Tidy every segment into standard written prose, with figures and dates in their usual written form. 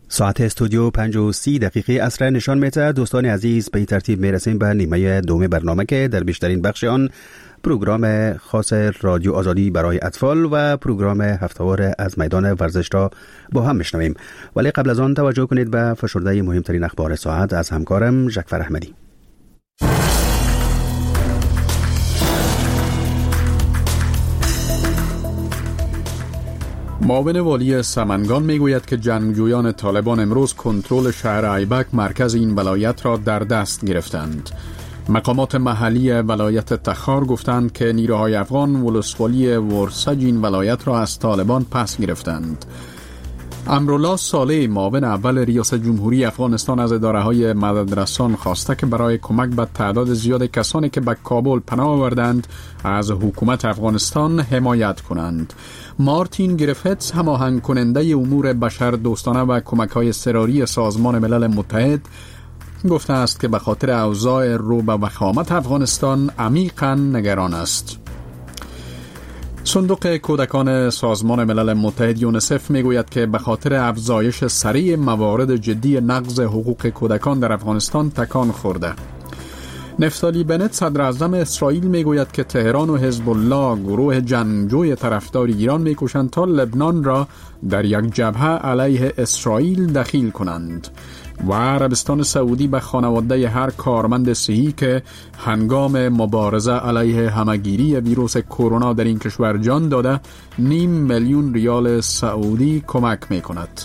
ساعت استودیو 5:30 عصر نشان می‌دهد. دوستان عزیز، به این ترتیب میرسیم به نیمه دوم برنامه که در بیشترین بخش آن پروگرام خاص رادیو آزادی برای اطفال و پروگرام هفته‌وار از میدان ورزش را با هم میشنویم. ولی قبل از آن توجه کنید به فشرده مهمترین اخبار ساعت از همکارم جعفر احمدی. معاون والی سمنگان میگوید که جنگجویان طالبان امروز کنترل شهر ایبک مرکز این ولایت را در دست گرفتند. مقامات محلی ولایت تخار گفتند که نیروهای افغان ولسوالی ورسج این ولایت را از طالبان پس گرفتند. امرالله صالح معاون اول ریاست جمهوری افغانستان از اداره‌های مددرسان خواسته که برای کمک به تعداد زیاد کسانی که به کابل پناه آوردند از حکومت افغانستان حمایت کنند. مارتین گریفتس هماهنگ کننده امور بشر دوستانه و کمک‌های اضطراری سازمان ملل متحد گفته است که به خاطر اوضاع رو به وخامت افغانستان عمیقاً نگران است. صندوق کودکان سازمان ملل متحد یونیسف میگوید که به خاطر افزایش سریع موارد جدی نقض حقوق کودکان در افغانستان تکان خورده. نفتالی بنت صدر اعظم اسرائیل میگوید که تهران و حزب الله گروه جنگجوی طرفدار ایران میکوشند تا لبنان را در یک جبهه علیه اسرائیل دخیل کنند. و عربستان سعودی به خانواده هر کارمند صحی که هنگام مبارزه علیه همهگیری ویروس کرونا در این کشور جان داده 500,000 ریال سعودی کمک می کند.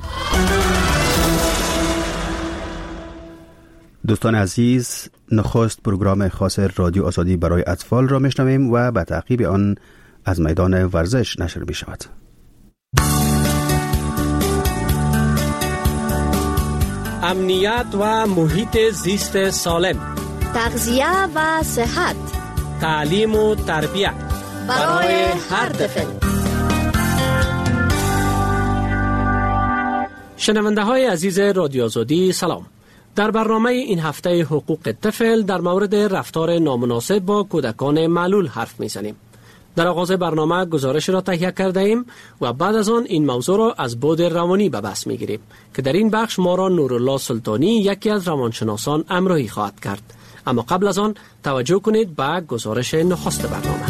دوستان عزیز، نخست پروگرام خاص رادیو آزادی برای اطفال را میشنویم و به تعقیب آن از میدان ورزش نشر می شود. امنیت و محیط زیست سالم، تغذیه و صحت، تعلیم و تربیت برای هر طفل. شنونده های عزیز رادیو آزادی سلام. در برنامه این هفته حقوق طفل در مورد رفتار نامناسب با کودکان معلول حرف میزنیم. در آغاز برنامه گزارش را تهیه کرده ایم و بعد از آن این موضوع را از بعد روانی به بحث میگیریم که در این بخش ما را نورالله سلطانی یکی از روانشناسان همراهی خواهد کرد. اما قبل از آن توجه کنید به گزارش نخست برنامه.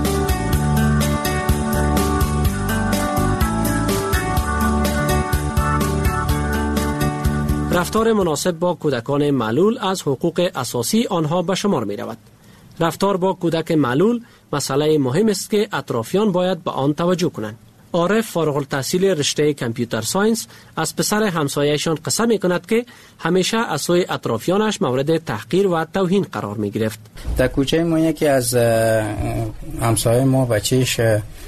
رفتار مناسب با کودکان معلول از حقوق اساسی آنها به شمار می رود. رفتار با کودک معلول مسئله مهم است که اطرافیان باید به آن توجه کنند. عارف فارغ التحصیل رشته کامپیوتر ساینس از پسر همسایه‌شان قصه می کند که همیشه از سوی اطرافیانش مورد تحقیر و توهین قرار می گرفت. در کوچه ما یکی از همسایه ما بچهش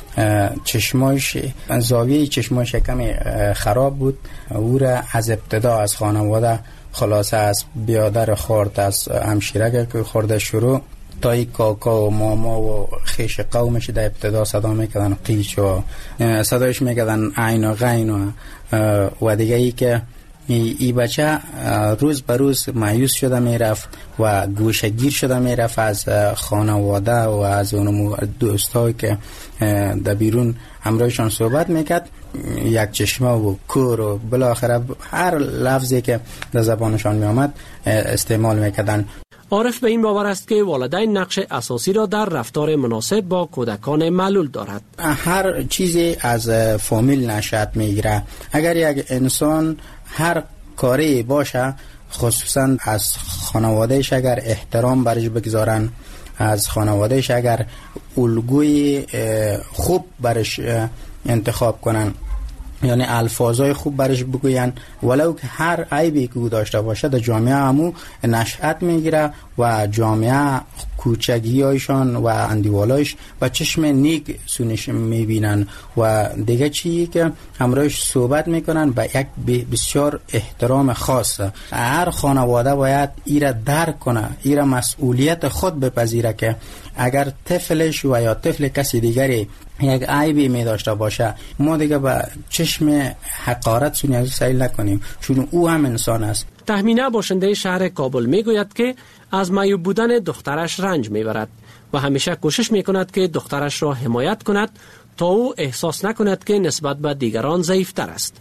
چشماش زاویه چشماش کمی خراب بود. او را از ابتدا از خانواده خلاصه از بیادر خورد، از همشیره که خورده شروع تا ای کاکا و ماما و خیش قومش در ابتدا صدا میکردن قیچ و صدایش میکردن عین و غین و دیگه ای که ای بچه روز به روز مایوس شده میرفت و گوشگیر شده میرفت از خانواده و از اون دوستایی که در بیرون همراهشان صحبت میکرد. یک چشمه و کور و بالاخره هر لفظی که در زبانشان میامد استعمال میکردن. عارف به این باور است که والدین نقش اساسی را در رفتار مناسب با کودکان معلول دارد. هر چیزی از فامیل نشأت میگیره. اگر یک انسان هر کاری باشه، خصوصا از خانوادهش اگر احترام برش بگذارن، از خانوادهش اگر الگوی خوب برش انتخاب کنن، یعنی الفاظای خوب برش بگوین، ولو که هر عیبی که او داشته باشه در جامعه همو نشأت میگیره و جامعه کوچگیایشان و اندیوالایش و چشم نیک سونش میبینن و دیگه چیزی که همراهش صحبت میکنن با یک بسیار احترام خاص. هر خانواده باید ایره درک کنه، ایره مسئولیت خود بپذیره که اگر طفلش و یا طفل کسی دیگری یک عیبی می داشته باشه، ما دیگه با چشم حقارت سونی از سیل نکنیم، چون او هم انسان است. تهمینه باشنده شهر کابل می گوید که از معیوب بودن دخترش رنج می برد و همیشه کوشش می کند که دخترش را حمایت کند تا او احساس نکند که نسبت به دیگران ضعیفتر است.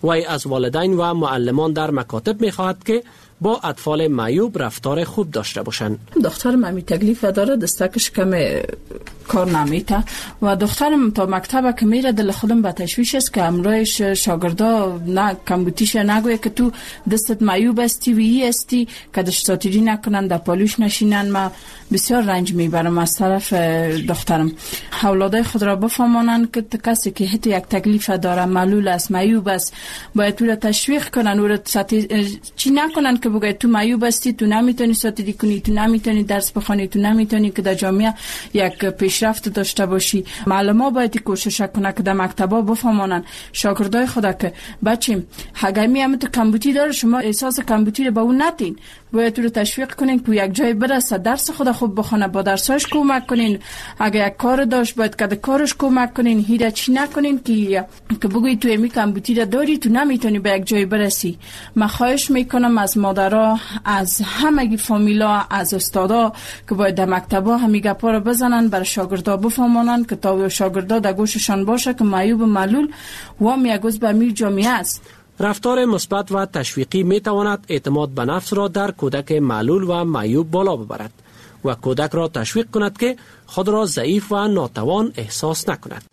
وی از والدین و معلمان در مکاتب می‌خواهد که با اطفال معیوب رفتار خوب داشته باشند. دخترم همی تکلیف داره، دستکش کم کار نمیته و دخترم تا مکتب که میره دل خودم به تشویش است که امرایش شاگردا نه کمبوتیش نگویه که تو دستت معیوب استی و ای استی که دشتاتیری نکنن در پالوش نشینن. ما بسیار رنج میبرم از طرف دخترم. اولادای خود را بفهمانن که کسی که حتی یک تکلیف داره، معلول است، معیوب است، باید تو را تشویق کنن، او را چی نکنن که بگه تو معیوب هستی، تو نمیتونی ساتیری کنی، تو نمیتونی درس بخونی، تو نمیتونی که در جامعه یک پیشرفت داشته باشی. معلما باید کوشش کنه که در مکتبا بفهمانن شاگردای خود که بچیم هگمی هم تو کمبوتی داره، شما احساس کمبوتی رو به اون ندین، باید رو تشویق کنین که یک جای برسه، درس خود خوب بخونه، با درساش کمک کنین. اگه یک کار داشت باید که کارش کمک کنین، هیچ چی نکنین که بگویی تو امی کمبوتی رو داری، تو نمیتونی به یک جای برسی. من خواهش میکنم از مادرها، از همگی فامیلا، از استادا که باید در مکتبا همین گپا رو بزنن، برای شاگردا بفهمونن که تا شاگردا در گوششان باشه که معیوب و معلول و هم یک عضو امیر جامعه است. رفتار مثبت و تشویقی می تواند اعتماد به نفس را در کودک معلول و معیوب بالا ببرد و کودک را تشویق کند که خود را ضعیف و ناتوان احساس نکند.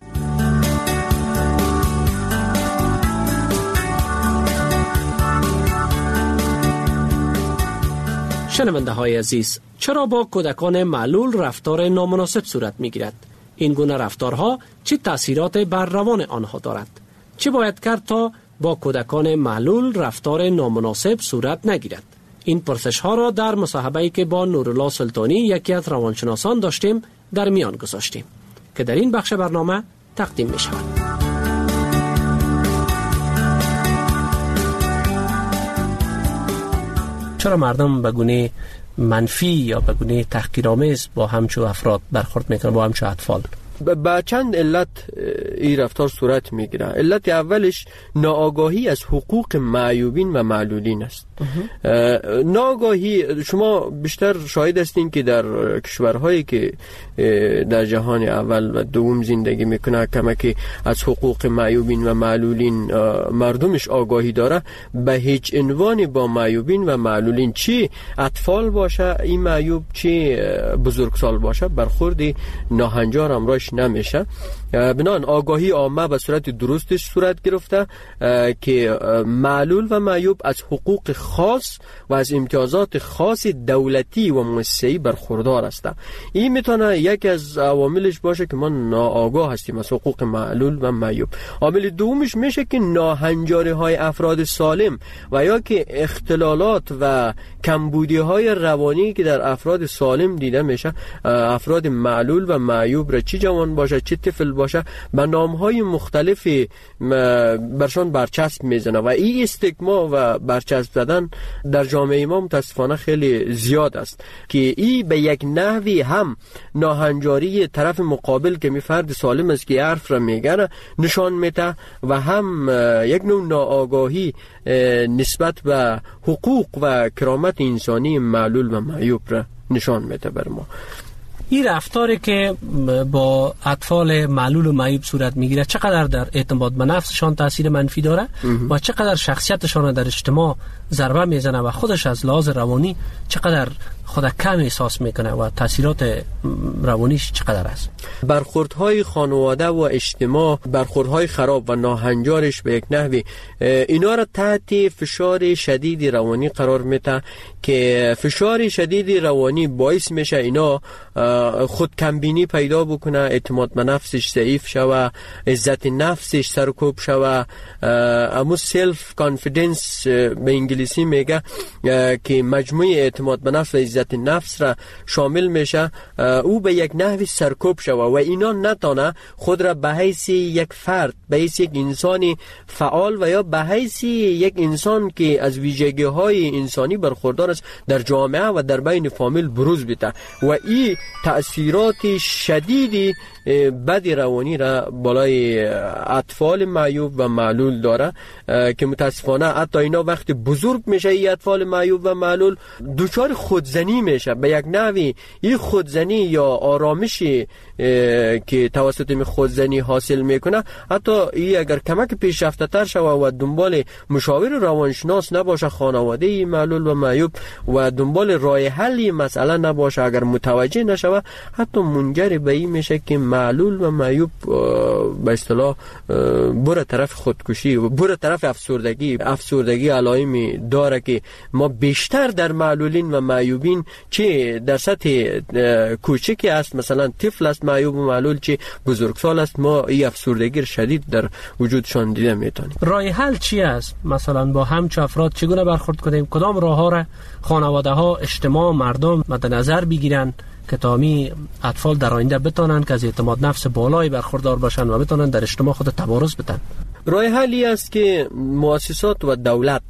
شنونده های عزیز، چرا با کودکان معلول رفتار نامناسب صورت می گیرد؟ این گونه رفتارها چه تأثیرات بر روان آنها دارد؟ چه باید کرد تا با کودکان معلول رفتار نامناسب صورت نگیرد؟ این پرسش ها را در مصاحبه‌ای که با نورالله سلطانی یکی از روانشناسان داشتیم در میان گذاشتیم که در این بخش برنامه تقدیم می شود. چرا مردم به گونه منفی یا به گونه تحقیرآمیز با همچو افراد برخورد میکنن، با همچو اطفال؟ با چند علت این رفتار صورت میگیره. علت اولش ناآگاهی از حقوق معیوبین و معلولین است. ناآگاهی، شما بیشتر شاهد هستین که در کشورهایی که در جهان اول و دوم زندگی میکنه کمکی از حقوق معیوبین و معلولین مردمش آگاهی داره، به هیچ عنوان با معیوبین و معلولین، چی اطفال باشه این معیوب، چی بزرگسال باشه، برخورد ناهنجار امراش نمیشه. بنابراین آگاهی عامه به صورت درستش صورت گرفته که معلول و معیوب از حقوق خاص و از امتیازات خاص دولتی و مؤسسه‌ای برخوردار هستند. این میتونه یکی از عواملش باشه که ما ناآگاه هستیم از حقوق معلول و معیوب. عامل دومش میشه که ناهنجاری های افراد سالم و یا که اختلالات و کمبودی های روانی که در افراد سالم دیده میشه، افراد معلول و معیوب را چه جوان باشه چه طفل باشه به نامهای مختلفی برشان برچسب میزنه و این استیگما و برچسب زدن در جامعه ما متاسفانه خیلی زیاد است که این به یک نحوی هم ناهنجاری طرف مقابل که فرد سالم است که حرف را میگه نشان میده و هم یک نوع ناآگاهی نسبت به حقوق و کرامت انسانی معلول و معیوب را نشان میده بر ما. این رفتاری که با اطفال معلول و معیوب صورت میگیره چقدر در اعتماد به نفسشان تاثیر منفی داره و چقدر شخصیتشان در اجتماع ضربه میزنه و خودش از لحاظ روانی چقدر خود کم احساس میکنه و تاثیرات روانیش چقدر است؟ برخوردهای خانواده و اجتماع، برخوردهای خراب و ناهنجارش به یک نحوی اینا را تحت فشار شدید روانی قرار میده که فشار شدید روانی باعث میشه اینا خود کمبینی پیدا بکنه، اعتماد به نفسش ضعیف شوه، عزت نفسش سرکوب شوه، امو سلف کانفیدنس به انگلیسی میگه که مجموعه اعتماد به نفس و عزت نفس را شامل میشه، او به یک نحوی سرکوب شوه و اینا نتانه خود را به حیث یک فرد، به حیث یک انسانی فعال و یا به حیث یک انسان که از ویژگی های انسانی برخوردار است در جامعه و در بین فامیل بروز بده و این تأثیرات شدیدی بد روانی را بالای اطفال معیوب و معلول داره که متاسفانه حتی اینا وقتی بزرگ میشه این اطفال معیوب و معلول دچار خودزنی میشه. به یک نحوی این خودزنی یا آرامشی که توسط این خودزنی حاصل میکنه، حتی این اگر کمک پیشرفته تر شود و دنبال مشاور روانشناس نباشه خانواده معلول و معیوب و دنبال راه حل مسئله نباشه، اگر متوجه نشود، حتی منجر به این میشه که معلول و معیوب به اصطلاح بره طرف خودکشی و بره طرف افسردگی علائمی داره که ما بیشتر در معلولین و معیوبین چه در سطح کوچکی است، مثلا طفل است معیوب و معلول، چه بزرگسال است، ما این افسردگی شدید در وجودشان دیده میتونیم. راه حل چی است؟ مثلا با همچه افراد چگونه برخورد کنیم؟ کدام راه ها را خانواده ها، اجتماع، مردم مد نظر بگیرن که تامی اطفال در آینده بتونن که از اعتماد نفس بالایی برخوردار باشن و بتونن در اجتماع خود تبارز بدن؟ راه حلی است که مؤسسات و دولت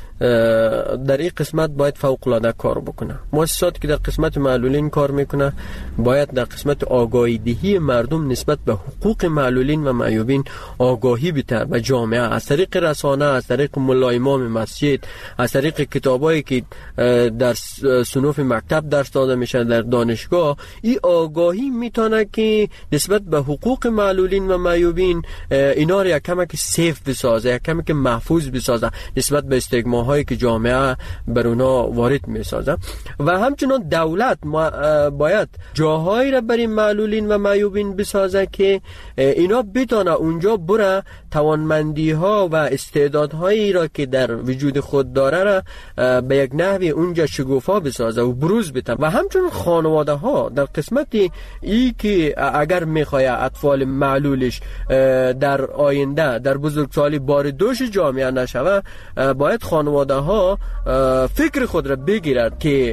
در این قسمت باید فوق العاده کار بکنه. مؤسساتی که در قسمت معلولین کار میکنه باید در قسمت آگاهی دهی مردم نسبت به حقوق معلولین و معیوبین آگاهی بده و جامعه از طریق رسانه، از طریق ملا امام مسجد، از طریق کتابایی که در صنوف مکتب درس داده میشه در دانشگاه، این آگاهی میتونه که نسبت به حقوق معلولین و معیوبین اینا رو یک کمک سیف بسازه، یک کمک محفوظ بسازه نسبت به استگما هایی که جامعه بر اونا وارد می سازه. و همچنان دولت باید جاهایی را برای معلولین و معیوبین بسازه که اینا بتونه اونجا بره توانمندی ها و استعدادهایی را که در وجود خود داره را به یک نحوی اونجا شگوفا بسازه و بروز بده. و همچنان خانواده ها در قسمت ای که اگر میخواد اطفال معلولش در آینده در بزرگسالی بار دوش جامعه نشوه، باید خانواده ها فکر خود را بگیرد که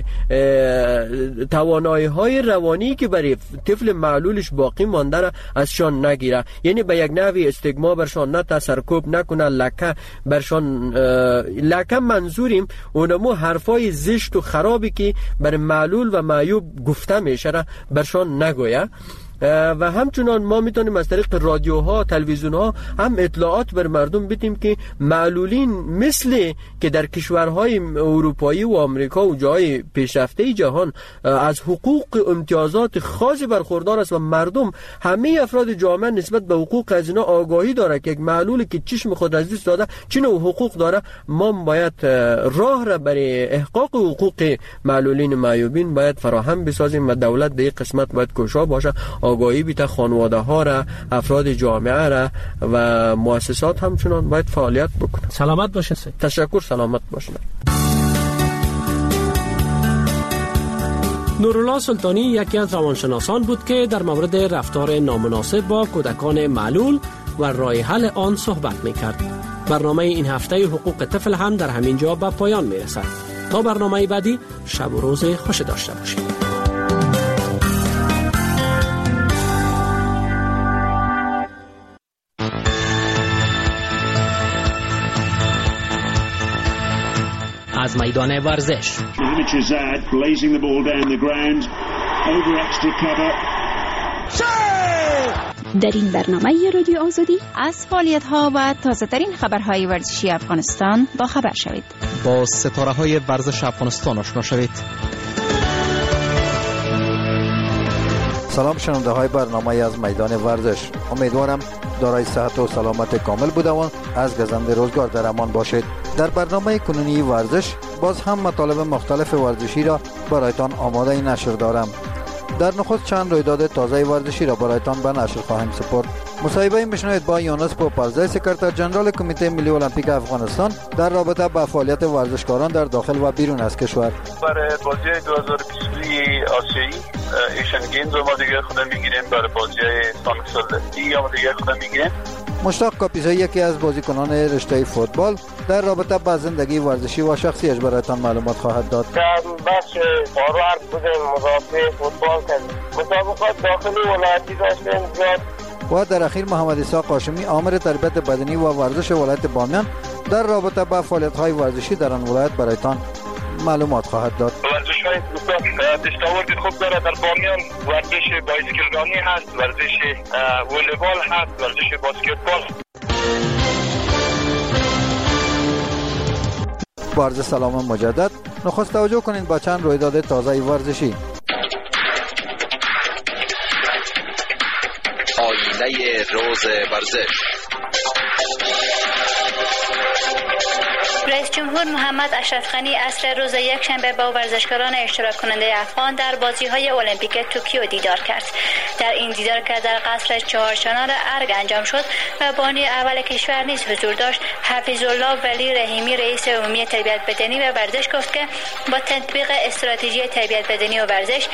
توانایی های روانی که برای طفل معلولش باقی مانده را ازشان نگیره، یعنی به یک نحوی استگما برشان نه سرکوب نکنه، لکه برشان لکه منظوریم اونمو حرفای زشت و خرابی که برای معلول و معیوب گفته میشه را برشان نگویه. و همچنان ما میتونیم از طریق رادیوها، تلویزیونها هم اطلاعات بر مردم بدیم که معلولین مثل که در کشورهای اروپایی و آمریکا و جای پیشرفته جهان از حقوق و امتیازات خاصی برخوردار است و مردم، همه افراد جامعه نسبت به حقوق از اینا آگاهی داره که یک معلولی که چشم خود از دست داده چه نوع حقوق داره. ما باید راه را برای احقاق حقوق معلولین معیوبین باید فراهم بسازیم و دولت در این قسمت باید کوشا باشه، آگاهی بیت خانواده ها را، افراد جامعه را و مؤسسات همچنان باید فعالیت بکنند. سلامت باشید. تشکر، سلامت باشید. نورالله سلطانی یکی از روانشناسان بود که در مورد رفتار نامناسب با کودکان معلول و راه حل آن صحبت می‌کرد. برنامه این هفته حقوق طفل هم در همین جا به پایان می‌رسد. تا برنامه بعدی، شب و روز خوش داشته باشید. از میدان ورزش در این برنامه رادیو آزادی از فعالیت‌ها و تازه‌ترین خبرهای ورزشی افغانستان با خبر شوید. با ستاره‌های ورزش افغانستان آشنا شوید. سلام شنونده های برنامه از میدان ورزش، امیدوارم دارای صحت و سلامت کامل بوده و از گزند روزگار در امان باشید. در برنامه کنونی ورزش باز هم مطالب مختلف ورزشی را برایتان آماده نشر دارم. در نخست چند رویداد تازه ورزشی را برایتان به نشر خواهیم سپرد. مصاحبه میشنوید با یونس پوپرزی، سکرتر جنرال کمیته ملی المپیک افغانستان در رابطه با فعالیت ورزشکاران در داخل و بیرون از کشور. برای بازی 2022 آسیایی ایشن گیمز ما دیگه خودم میگیریم، برای بازی سانکسال دیگه ما دیگه خودم میگیریم. مشتاق کاپیزی یکی از بازیکنان رشته فوتبال در رابطه با زندگی ورزشی و شخصیش برایتان معلومات خواهد داد. در بخش فاروارد بودیم، مدافع فوتبال کردیم، مسابقات داخلی ولایتی داشتیم زیاد. و در اخیر محمد اسحاق هاشمی آمر تربیت بدنی و ورزش ولایت بامیان در رابطه با فعالیت‌های ورزشی در آن ولایت برایتان معلومات خواهد داد. ورزش ورزش‌های بسیار دستاورد خوب داره. در بامیان ورزش بایسکلرانی هست، ورزش والیبال هست، ورزش بسکتبال. عرض سلام مجدد. نخست توجه کنید با چند رویداد تازه ورزشی. آینه روز ورزش. رئیس جمهور محمد اشرف غنی عصر روز یکشنبه با ورزشکاران اشتراک کننده افغان در بازی‌های المپیک توکیو دیدار کرد. در این دیدار که در قصر چهارچنار ارگ انجام شد و بانی اول کشور نیز حضور داشت، حفیظالله ولی رحیمی رئیس عمومی تربیت بدنی و ورزش گفت که با تطبیق استراتژی تربیت بدنی و ورزش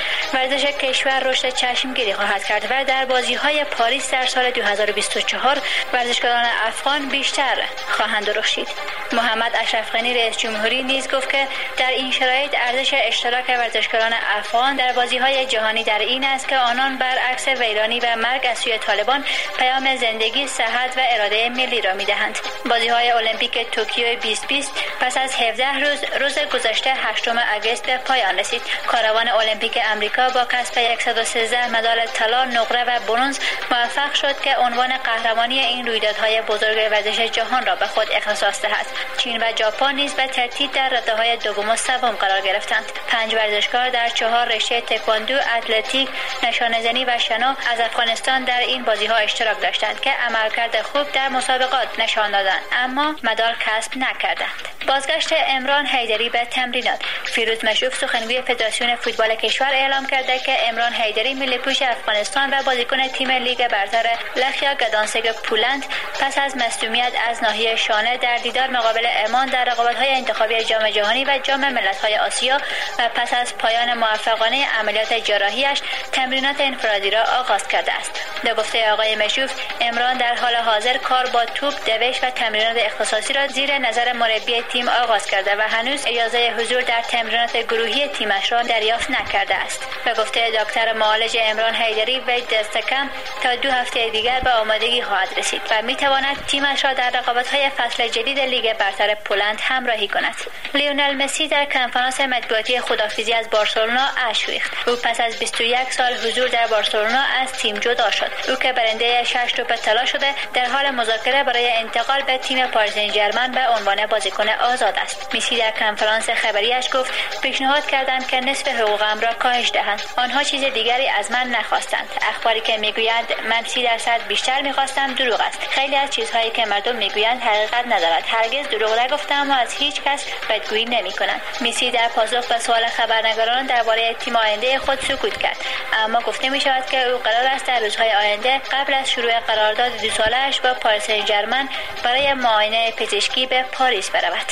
کشور رشد چشمگیری خواهد کرد و در بازی‌های پاریس در سال 2024 ورزشکاران افغان بیشتر خواهند درخشید. محمد اشرف غنی رئیس جمهوری نیز گفت که در این شرایط ارزش اشتراک ورزشکاران افغان در بازی‌های جهانی در این است که آنان برعکس ویرانی و مرگ از سوی طالبان پیام زندگی، صحت و اراده ملی را می‌دهند. بازی‌های المپیک توکیو 2020 پس از 17 روز گذشته 8 آگوست به پایان رسید. کاروان المپیک امریکا با کسب 113 مدال طلا، نقره و برنز موفق شد که عنوان قهرمانی این رویدادهای بزرگ ورزش جهان را به خود اختصاص دهد. چین و ژاپن نیز به ترتیب در رده‌های دوم و سوم قرار گرفتند. 5 ورزشکار در 4 رشته تکواندو، اتلتیک، نشانه‌زنی و شنا از افغانستان در این بازی‌ها اشتراک داشتند که عملکرد خوب در مسابقات نشان دادند اما مدال کسب نکردند. بازگشت عمران حیدری به تمرینات. فیروز مشروف سخنگوی فدراسیون فوتبال کشور اعلام کرده که عمران حیدری ملی‌پوش افغانستان و بازیکن تیم لیگ برتر لخیا گدانسک پولند پس از مصدومیت از ناحیه شانه در دیدار مقابل عمان در رقابت‌های انتخابی جام جهانی و جام ملت‌های آسیا و پس از پایان موفقانه عملیات جراحیش تمرینات انفرادی را آغاز کرده است. به گفته آقای مشروف، عمران در حال حاضر کار با توپ، دوش و تمرینات اختصاصی را زیر نظر مربی تیم آغاز کرده و هنوز اجازه حضور در تمرینات گروهی تیمش را دریافت نکرده است. به گفته دکتر معالج عمران حیدری، وی دست کم تا 2 هفته دیگر به آمادگی خواهد رسید و می‌تواند تیمش را در رقابت‌های فصل جدید لیگ برتر پولند همراهی کند. لیونل مسی در کنفرانس مطبوعاتی خداحافظی از بارسلونا اشک ریخت. او پس از 21 سال حضور در بارسلونا از تیم جدا شد. او که برنده 6 توپ طلا شده در حال مذاکره برای انتقال به تیم پاریس سن ژرمن به عنوان بازیکن آزاد است. مسی در کنفرانس خبریش گفت پیشنهاد کردند که نصف حقوقم را کاهش دهند. آنها چیز دیگری از من نخواستند. اخباری که میگویند من 30% بیشتر میخواستم دروغ است. خیلی از چیزهایی که مردم میگویند حقیقت ندارد. هرگز دروغ نگفتم و از هیچ کس بدگویی نمیکنم. مسی در پاسخ به سوال خبرنگاران درباره تیم آینده خود سکوت کرد، اما گفته می شود که او قرار است در روزهای آینده قبل از شروع قرارداد 2 ساله‌اش با پاریس سن ژرمن برای معاینه پزشکی به پاریس برود.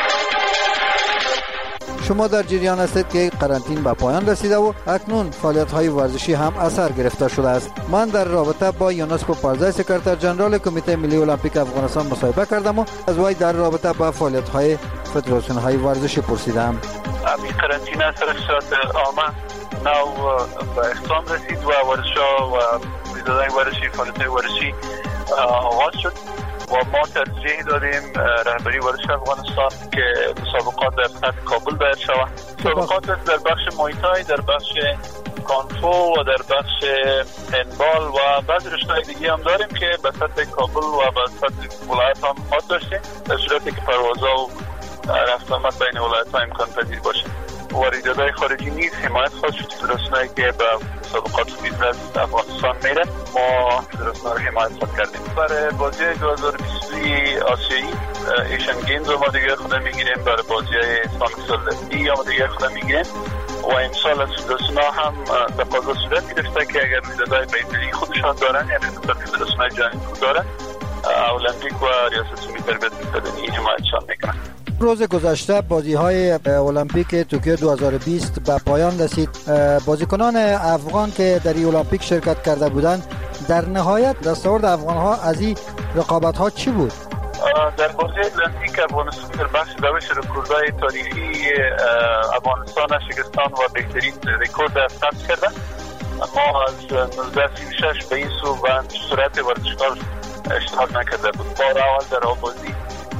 شما در جریان هستید که قرنطینه به پایان رسیده و اکنون فعالیت‌های ورزشی هم اثر گرفته شده است. من در رابطه با یونس پارزای سکرتر جنرال کمیته ملی المپیک افغانستان مصاحبه کردم و از وی در رابطه با فعالیت‌های فدراسیون‌های ورزشی پرسیدم. این قرنطینه صورت عامه نو به اختتام رسید و ورزش‌ها و رویدادهای ورزشی، فعالیت‌های ورزشی آغاز شد و ما ترجیح دادیم رهبری ورزش افغانستان که مسابقات در سطح کابل دایر شود. مسابقات در بخش مویتای، در بخش کانفو و در بخش هندبال و بعضی رشته‌های دیگه هم داریم که به سطح کابل و به سطح ولایت هم خواهد داشتیم، در صورتی که پروازها و رفت آمد بین ولایت‌ها امکان پذیر باشه. واردات خارجی نیز حمایت خواهد شد. فدراسیونی که به مسابقات بیزنس افغانستان میره ما فدراسیون رو حمایت خواهد کردیم. برای بازی 2022 آسیایی ایشن گیمز ما دیگه خود میگیریم، برای بازی سانکسال ما دیگه خود میگیریم و امسال از فدراسیون هم تقاضا صورت گرفته که اگر رویدادهای بین‌المللی خودشان دارن، یعنی فدراسیون جهانی خود دارن، المپیک و ریاست جمهوری تربیت بدنی حمایتشان میکنن. روز گذشته بازی‌های المپیک توکیو 2020 به پایان رسید. بازیکنان افغان که در این المپیک شرکت کرده بودند، در نهایت دستاورد افغان‌ها از این رقابت‌ها چی بود؟ در بازی المپیک افغانستان در بخش دوش رکوردهای تاریخی افغانستان شکستان و بهترین رکورد ثبت کردن. ما از 1936 به این سو و سرعت ورزشکار اشتراک نکرده بود. بار اول در آغازی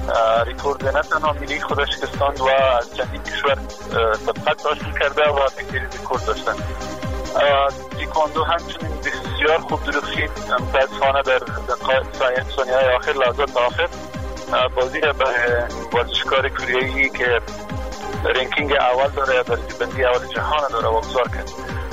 ریکورد نه تنها ملی خودش شکستاند و از چندین کشور سبقت حاصل کرده و بهترین ریکورد داشتند. تایکواندو همچنین بسیار خوب درخشید. متاسفانه در ثانیه‌های آخر، لحظات آخر بازی را به ورزشکار کره ای که رنکینگ اول داره، در بندی اول جهان داره واگذار کرد.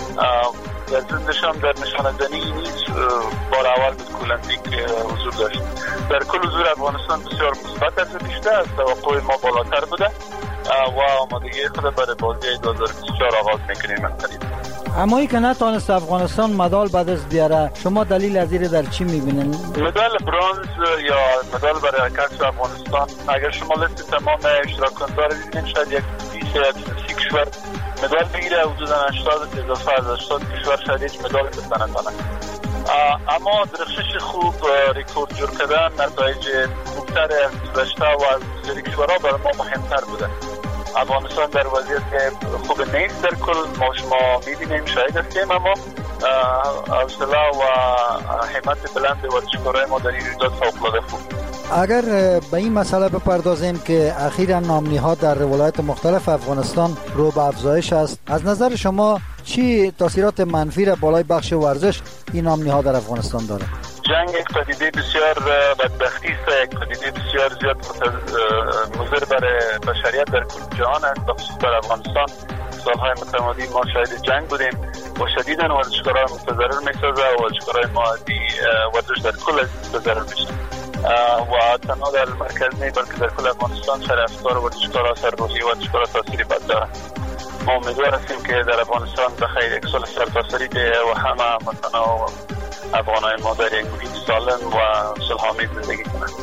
لذتش هم در نشانه‌زنی نیز بار اول بود که المپیک حضور داشت. در کل حضور افغانستان بسیار مثبت است، بیشتر از توقع ما بالاتر بوده و آمادگی خود برای بازی 2024 آغاز می‌کنیم. اما ای که نتوانست افغانستان مدال به دست بیاره، شما دلیل از این در چی می‌بینید؟ مدال برنز یا مدال برای کسب افغانستان، اگر شما لیست تمام اشتراک‌کننده رو ببینید، شاید یک 20 کشور مدال بگیره، حدود 80 اضافه از 80 کشور شاید هیچ مدال بتونن کنن. اما درخشش خوب، ریکورد جور کردن، نتایج خوبتر از گذشته و از سری کشورها برای ما مهمتر بوده. افغانستان در وضعیت خوب نیست، در کل ما شما می‌بینیم، شاهد هستیم، اما حوصله و همت بلند ورزشکارای ما در این رویداد فوق‌العاده خوب. اگر به این مسئله بپردازیم که اخیراً نام‌نهاد در ولایت مختلف افغانستان رو به افزایش است، از نظر شما چی تاثیرات منفی را بالای بخش ورزش این نام‌نهاد در افغانستان داره؟ جنگ یک پدیده بسیار بدبختی است، یک پدیده بسیار زیاد مضر برای بشریت در کل جهان است، بخصوص در افغانستان. سالهای متمادی ما شاهد جنگ بودیم و شدیداً ورزشکاران متضرر می‌سازه و ورزشکارای ما ورزش در کل متضرر میشه و تنها در مرکز نه بلکه در کل افغانستان سر افکار ورزشکارا، سر روحی ورزشکارا تاثیری بد داره. ما امیدوار هستیم که در افغانستان بخیر یک سال سرتاسری ده و همه متنا و افغانای ما در یک محیط سالم و صلح‌آمیز زندگی کنند.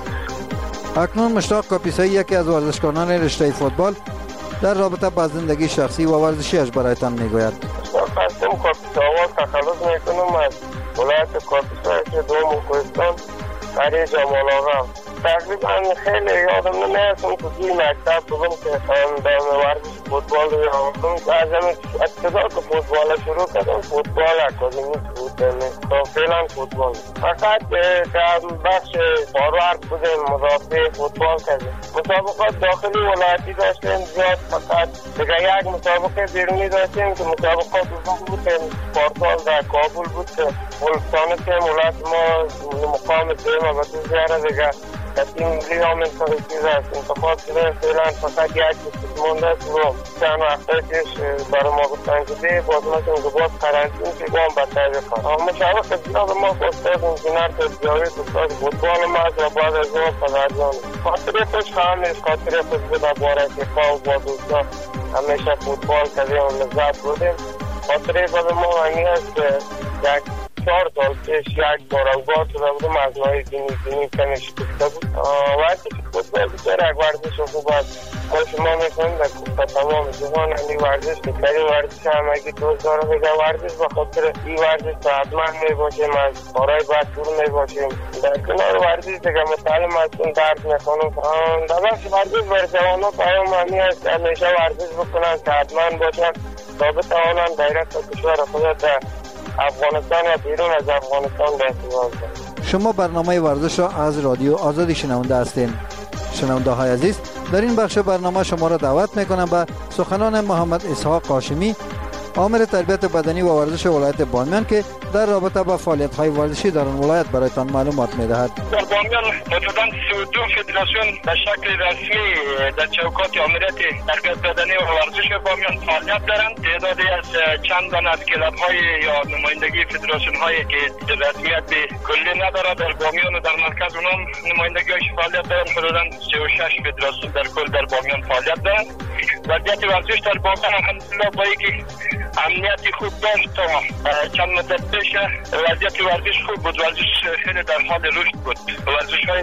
اکنون مشتاق کاپیسایی، یکی از ورزشکاران رشته فوتبال، در رابطه با زندگی شخصی و ورزشیش برایتان میگوید. هستم کاپیساوان تخلص میکنم از ولایت کاپیسا که دوم کوهستان قریه جمال آقا. تقریبا خیلی یادم نمیستم که توی مکتب بودم که در ورزش فوتبال رو یادم از همین ابتدا که فوتبال شروع کردم، فوتبال اکادمی بود، تا فعلا فوتبال. فقط در بخش فاروارد بودیم، مدافع فوتبال کردیم. مسابقات داخلی ولایتی داشتیم زیاد، فقط دیگه یک مسابقه بیرونی داشتیم که مسابقات بود که پارسال در کابل بود که ولستانه که ولایت ما مقام دیم و بطور زیاره دیگه تیم ملی هم چیز است انتخاب شده. فعلا فقط یک بسید مونده است و چند وقتا کش برای ما گفتن که دی باز نشون که باز قرنطین که با هم بطعی بکن. مشابه زیاد ما استاد انجینر تربیاوی استاد فوتبال ما از و بعد از ما پدرجان خاطره خوش خواهمیش، خاطره خوش بده باره که خواه با دوستا همیشه فوتبال کردیم و لذت بودیم. خاطره بده ما همی هست که یک 4 سال پیش یک بار اوگاه شده بودم از نهای دینی کمی شکسته بود. وقتی که فوتبال بسیار یک ورزش خوب است. ما شما میکنیم در کوپا تمام جهان همی ورزش بهترین ورزش همگی دوست داره بگه ورزش به خاطر این ورزش صحتمند میباشیم، از کارهای بد دور میباشیم. در کنار ورزش دیگه متعلم هستیم، درس میخوانم. در بخش ورزش بر جوانان پیام همی هست همیشه ورزش بکنن، صحتمند باشن تا بتوانن غیرت و کشور خود در افغانستان و بیرون از افغانستان به استفاده کنند. شما برنامه ورزش را از رادیو آزادی شنونده هستین. شنونده های عزیز، در این بخش برنامه شما را دعوت میکنم به سخنان محمد اسحاق هاشمی، آمر تربیت بدنی و ورزش ولایت بامیان که در رابطه با فعالیت‌های ورزشی در آن ولایت برایتان معلومات می‌دهد. در بامیان حدوداً 32 فدراسیون به شکل رسمی در چوکات آمریت تربیت بدنی و ورزش بامیان فعالیت دارند. تعدادی از چند تن از کلب‌های یا نمایندگی فدراسیون‌هایی که رسمیت کلی ندارد در بامیان و در مرکز اونم نمایندگی‌هاش فعالیت دارند. حدوداً 36 فدراسیون در کل در بامیان فعالیت دارند. وضعیت ورزش در بامیان الحمدلله با اینکه امنیتی خوب داشت تا چند مدت پیش وضعیت ورزش خوب بود، ورزش خیلی در حال رشد بود. ورزش‌های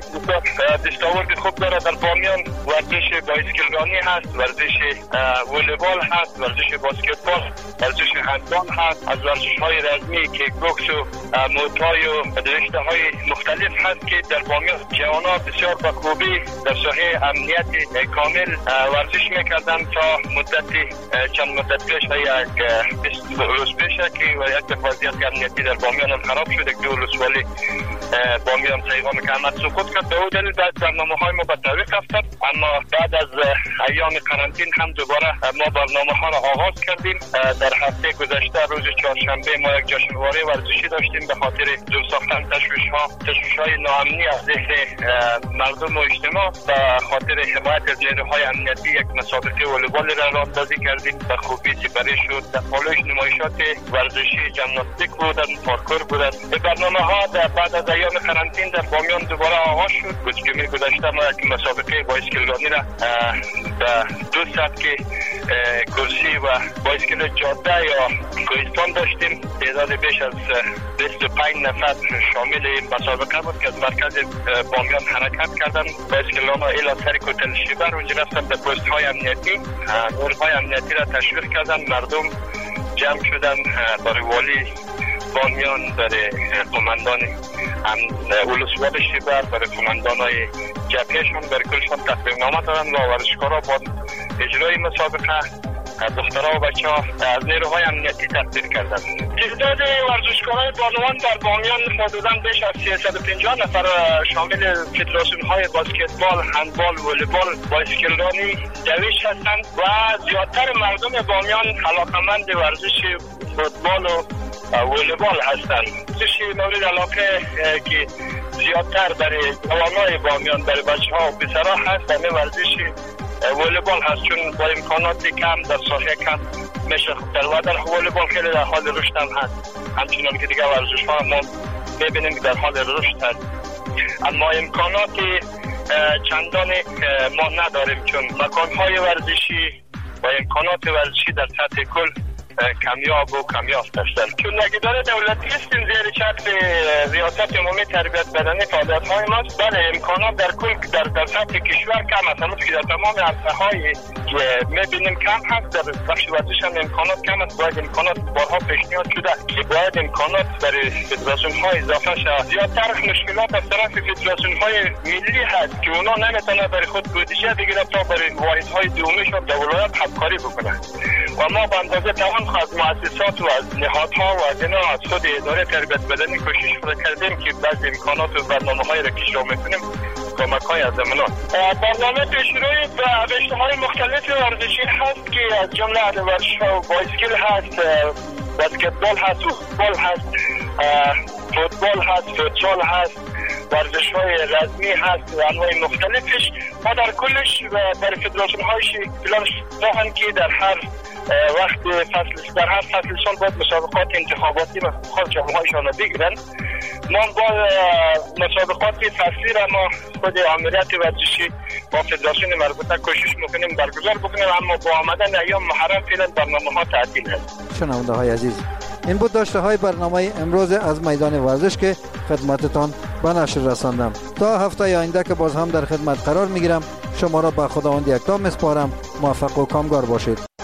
دستاورد خوب داره در بامیان. ورزش بایسکلرانی هست، ورزش والیبال هست، ورزش باسکتبال، ورزش هندبال هست. از ورزش‌های رزمی که بوکس و موتای و رشته‌های مختلف هست که در بامیان جوانان بسیار با خوبی در ساحه امنیت کامل ورزش می‌کردند تا مدت چند مدت پیش یک 20 روز پیش که یک وضعیت امنیتی در بامیان هم خراب شد. یک ولسوالی بامیان پیغام کمر سقوط کرد. به او دلیل برنامه‌های ما به تعویق افتاد، اما بعد از ایام قرنطینه هم دوباره ما برنامه‌ها را آغاز کردیم. در هفته گذشته روز چهارشنبه ما یک جشنواره ورزشی داشتیم به خاطر دور ساختن تشویش‌های ناامنی از ذهن مردم و اجتماع. به خاطر حمایت از نیروهای امنیتی یک مسابقه والیبال را راه اندازی کردیم. به خوبی سپری شد. در پالوش نمایشات ورزشی جمناستیک بودن، پارکور بودن. به برنامه‌ها بعد از ایام قرنطینه در بامیان دوباره آغاز شد. جمعه گذشته ما یک مسابقه بایسکلرانی را به 2 سبک کرسی و بایسکل جاده یا کوهستان داشتیم. تعداد بیش از 25 نفر شامل این مسابقه بود که از مرکز بامیان حرکت کردن. بایسکل‌ها الی سر کوتل شیبر اونجا رفتن به پست‌های امنیتی، نیروهای امنیتی را تشویق کردن. مردم جمع شدن برای والی بامیان، برای قماندان ولسوالی شیبر، برای قماندان‌های جبهه‌شون، برای کلشون تقدیم‌نامه دادن و ورزشکارا با اجرای مسابقه دخترها و بچه‌ها از نیروهای امنیتی تقدیر کردند. تعداد ورزشکارای بانوان در بامیان حدوداً بیش از 350 نفر شامل فدراسیون‌های بسکتبال، هندبال، والیبال، بایسکلرانی، دویش هستند و زیادتر مردم بامیان علاقه‌مند ورزش فوتبال و والیبال هستند. ورزش مورد علاقه که زیادتر برای جوانای بامیان، برای بچه‌ها و پسرها هست همین ورزش والیبال هست، چون با امکانات کم در ساحه کم میشه خوبتر و در والیبال خیلی در حال رشد هم هست. همچنان که دیگه ورزش ها ما میبینیم که در حال رشد هست، اما امکانات چندان ما نداریم، چون مکان های ورزشی و امکانات ورزشی در سطح کل کمیاب و کمیافت هستند. چون نگهدار دولتی هستیم زیر چتر ریاست عمومی تربیت بدنی فعالیت های ماست. بله امکانات در کل در سطح کشور کم هست، همون که در تمام عرصه های میبینیم کم هست. در بخش ورزش هم امکانات کم است. باید امکانات بارها پیشنهاد شده که باید امکانات برای فدراسیون های اضافه شود. زیادتر مشکلات از طرف فدراسیون های ملی هست که اونا نمیتونه برای خود بودجه بگیرن تا برای واحد های دومیشون در ولایت همکاری بکنن و ما به اندازه توان از مؤسسات و از نهادها و از اینا از خود اداره تربیت بدنی کوشش کردیم که بعضی امکانات و برنامه‌های را که اجرا می‌کنیم کمک‌های از زمینات. برنامه پیشروی به روش‌های مختلف ورزشی هست که از جمله ورزش‌ها بایسکل هست، بسکتبال هست، فوتبال هست، فوتبال هست، فوتسال هست، ورزش‌های رزمی هست و انواع مختلفش. ما در کلش در فدراسیون‌های پلان دارن که در هر وقت در هر فصل سال باید مسابقات انتخاباتی و خود جامعه‌هایشان را بگیرن. ما با مسابقات فصلی را ما خود آمریت ورزشی با فدراسیون مربوطه کوشش میکنیم برگزار بکنیم، اما با آمدن ایام محرم فعلا برنامه‌ها تعطیل هست. شنونده های عزیز، این بود داشته های برنامه امروز از میدان ورزش که خدمتتان به نشر رساندم. تا هفته آینده که باز هم در خدمت قرار میگیرم، شما را به خداوند یکتا میسپارم. موفق و کامگار باشید.